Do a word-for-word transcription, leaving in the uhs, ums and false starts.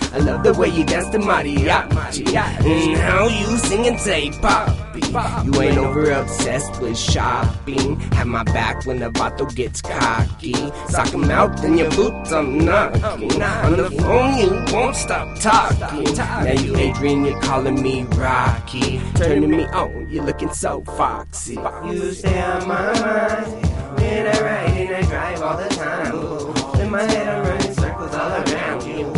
I love the way you dance to mariachi, and how you sing and say poppy. You ain't over obsessed with shopping. Have my back when the vato gets cocky. Sock him out, then your boots I'm knocking. On the phone you won't stop talking. Now you Adrian, you're calling me Rocky. Turning me on, you're looking so foxy. You stay on my mind when I ride and I drive all the time. In my head I'm running circles all around you.